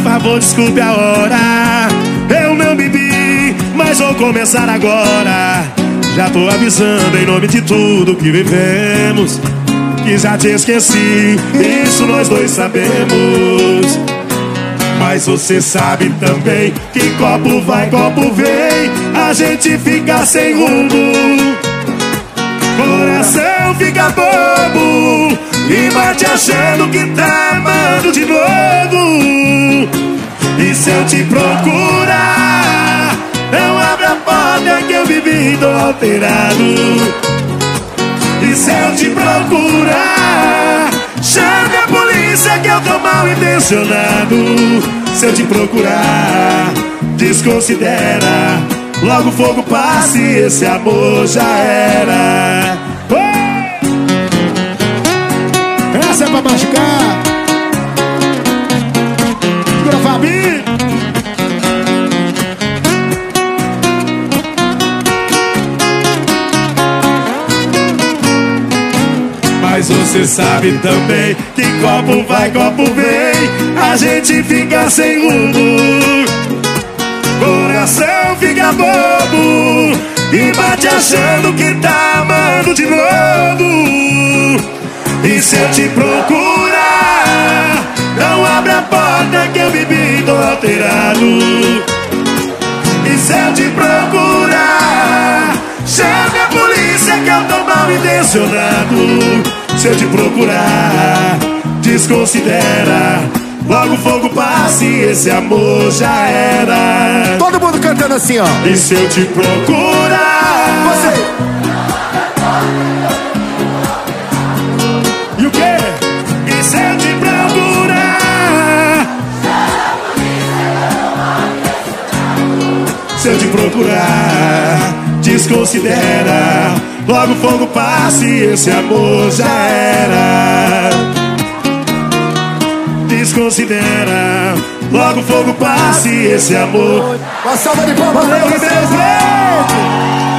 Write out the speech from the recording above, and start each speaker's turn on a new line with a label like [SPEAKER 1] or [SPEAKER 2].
[SPEAKER 1] favor, desculpe a hora. Eu não bebi, mas vou começar agora. Já tô avisando em nome de tudo que vivemos, que já te esqueci, isso nós dois sabemos. Mas você sabe também que copo vai, copo vem, a gente fica sem rumo, coração fica bobo e bate achando que tá amando de novo. E se eu te procurar, não abre a porta que eu vivi, tô alterado. E se eu te procurar, chame a polícia que eu tô mal intencionado. Se eu te procurar, desconsidera, logo o fogo passa e esse amor já era.
[SPEAKER 2] Essa é pra machucar. Segura, Fabi.
[SPEAKER 1] Mas você sabe também que copo vai, copo vem, a gente fica sem rumo, coração fica bobo e bate achando que tá amando de novo. E se eu te procurar, não abre a porta que eu bebi, tô alterado. E se eu te procurar, chame a polícia que eu tô mal intencionado. Se eu te procurar, desconsidera, logo o fogo passa e esse amor já era.
[SPEAKER 2] Todo mundo cantando assim, ó.
[SPEAKER 1] E se eu te procurar,
[SPEAKER 2] Você.
[SPEAKER 1] E o quê? E se eu te procurar, se eu te procurar, desconsidera, logo o fogo passa e esse amor já era. Desconsidera, logo o fogo passa e esse amor.
[SPEAKER 2] Uma salva de palmas.
[SPEAKER 1] Valeu, Ribeirão Preto!